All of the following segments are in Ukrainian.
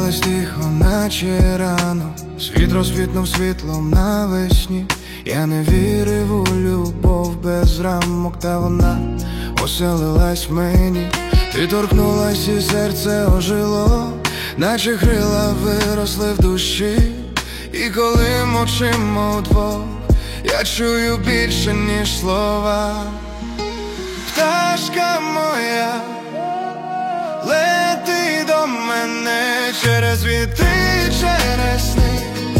З'явилась тихо, наче рано, світ розквітнув світлом навесні. Я не вірив у любов без рамок, та вона оселилась в мені. Ти торкнулась і серце ожило, наче крила виросли в душі. І коли мовчимо вдвох, я чую більше, ніж слова. Пташка моя, лети до мене через віти, через сни.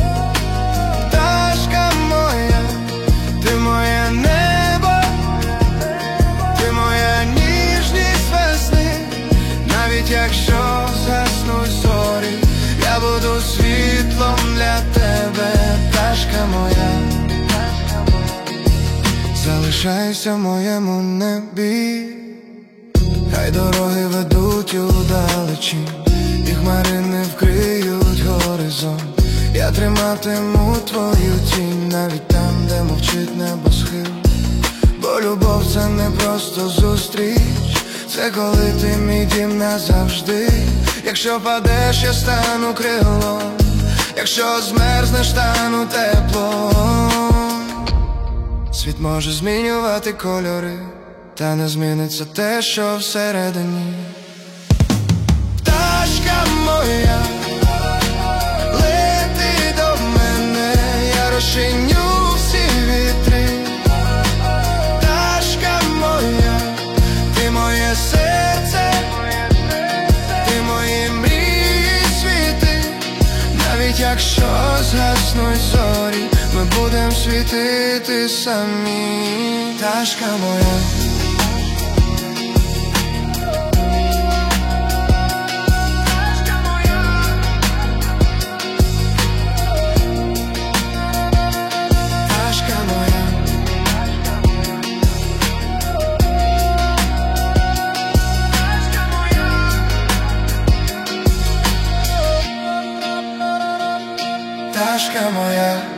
Пташка моя, ти моє небо, ти моя ніжність весни. Навіть якщо заснуть зорі, я буду світлом для тебе, пташка моя. Залишайся в моєму небі, хай дороги ведуть удалечінь, і хмари не вкриють горизонт. Я триматиму твою тінь, навіть там, де мовчить небосхил. Бо любов — це не просто зустріч, це коли ти мій дім назавжди. Якщо падеш, я стану крилом, якщо змерзнеш, стану теплом. Світ може змінювати кольори, та не зміниться те, що всередині. Пташка моя, лети до мене, я розчиню всі вітри. Пташка моя, ти моє серце, ти мої мрії, світи. Навіть якщо згаснуть зорі, ми будем світити самі. Пташка моя. Пташка моя.